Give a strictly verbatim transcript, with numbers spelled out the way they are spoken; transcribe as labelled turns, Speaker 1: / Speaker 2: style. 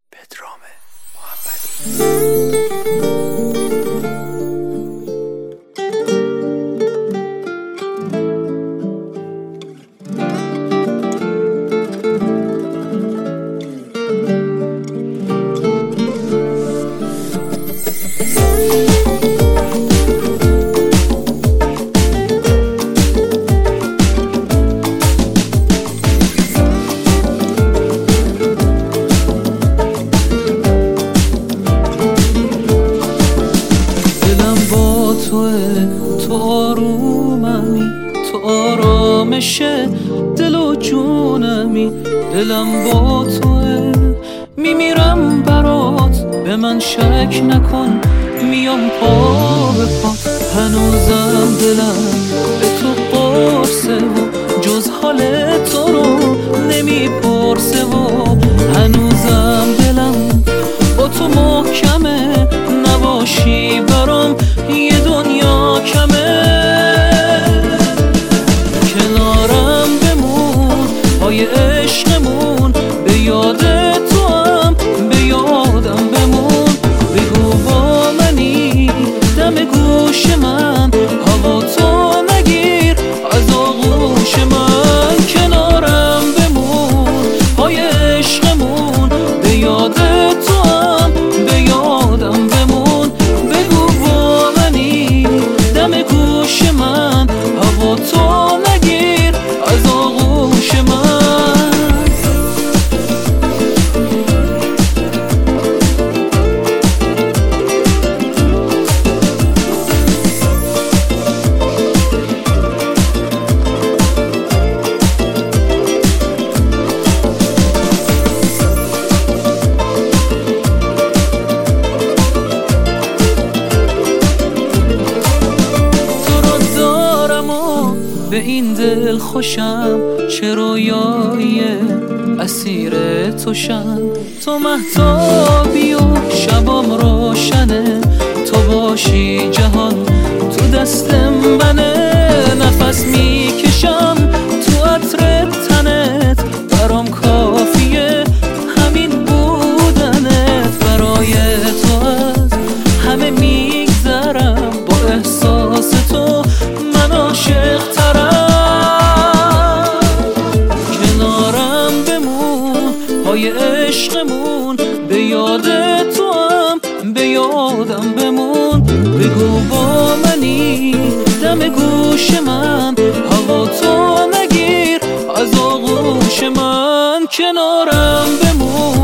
Speaker 1: پدرام محمدی.
Speaker 2: تو آروممی، تو آرامش دل و جونمی. دلم با توه، میمیرم برات، به من شک نکن، میام پا به پا. هنوزم دلم به تو قرصه و جز حال تو رو نمیپرسه و هنوزم دلم با تو محکمه، نباشی برام یه دنیا کمه. کنارم بمون پای عشقمون، به یاد تو هم به یادم بمون. بگو با منی دم گوش من، هوا تو نگیر از آغوش من. کنارم بمون پای عشقمون، به یاد تو هم به یادم بمون. بگو با منی دم گوش من، هوا تو نگیر از آغوش من. به این دل خوشم، چه رویایی اسیر توشم. تو مهتابی و شبام روشنه، تو باشی جهان تو دست منه. نفس میکشم تو عطر تنت، برام کافیه همین بودنت. برای تو از همه میگذرم، با احساس تو من عاشق ترم. کنارم بمون پای عشقمون، به یاد تو هم به یادم بمون. بگو با منی دم گوش من، هوا تو نگیر از آغوش من. کنارم بمون